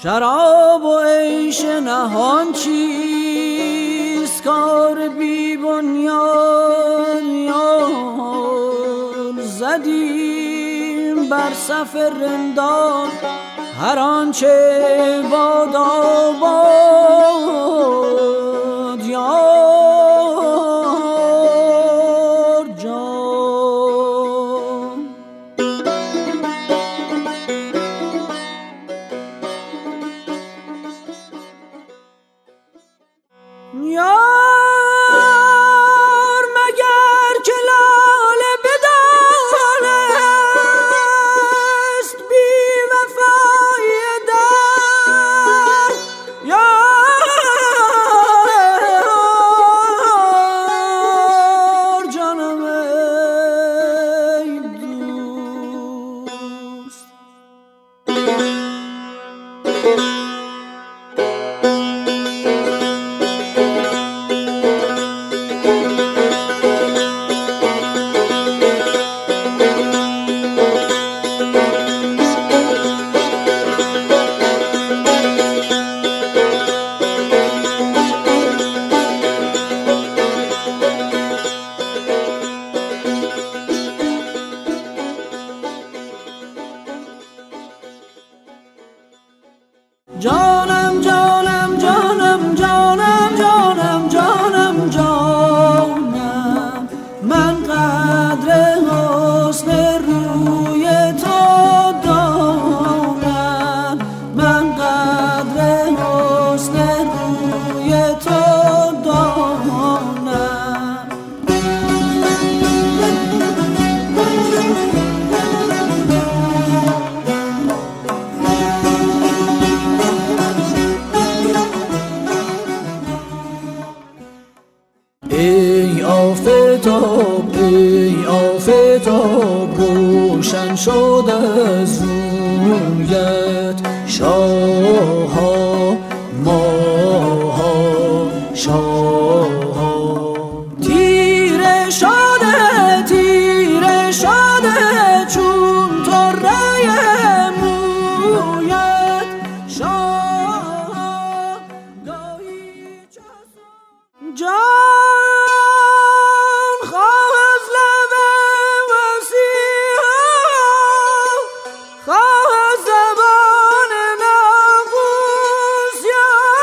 شراب و عیش نهان چیست، کار بی بنیان زدیم بر صف رندان، هر آنچه باد آباد یار جان. یار مگر که لاله بدانست بی وفای در، یار جانم ای دوست. جانم جانم جانم جانم جانم جانم جانم، من قدر حسن روی تو دانم، من قدر حسن روی تو دانم. ای آفتاب ای آفتاب، روشن شد از رویت شاها ماها شاها. تیره شده چون طره مویت شاها گاهی چسان. جان خواه از لب وسیعا، خواه از زبان ناقوس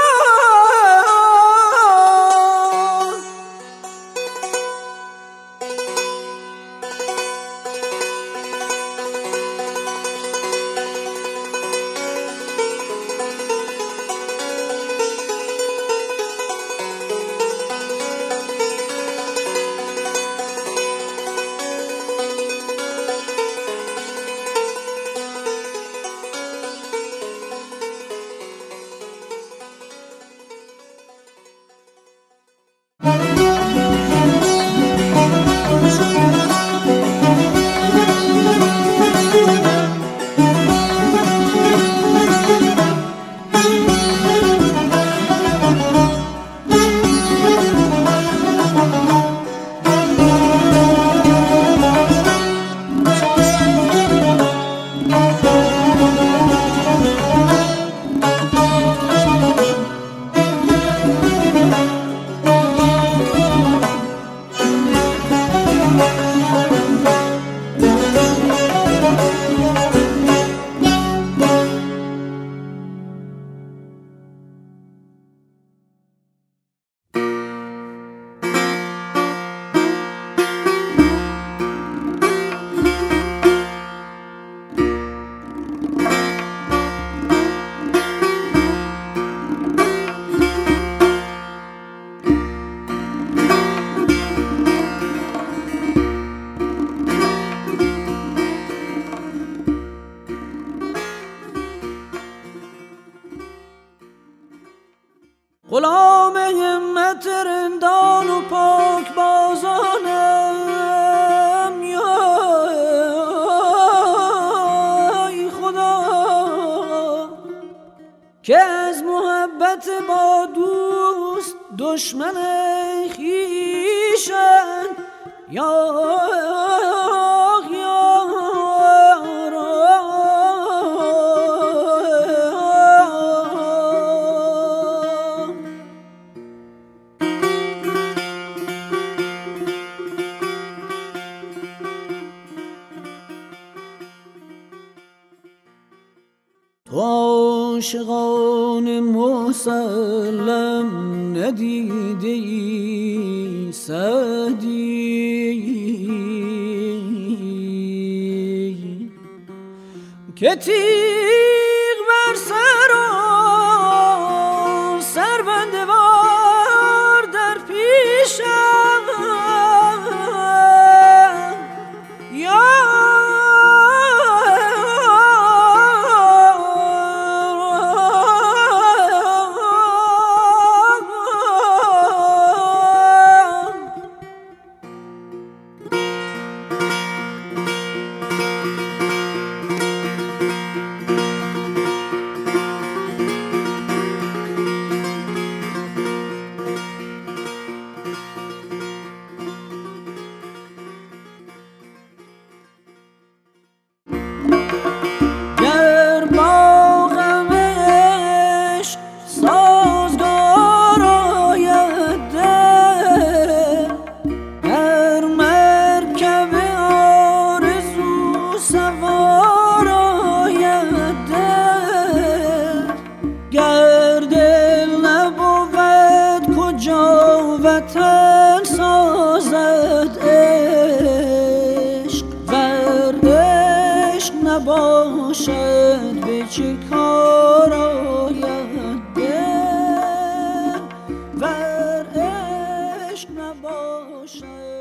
غلام همت رندان و پاک بازانم، یا خدا که از محبت با دوست دشمن خویشم، یا عاشقان مسلم ندیده ای سعدی که تیغ بر سر و سربنده وار در پیشم وطن سازد عشق ور عشق نباشد به چه کار آید دل ور عشق نباشد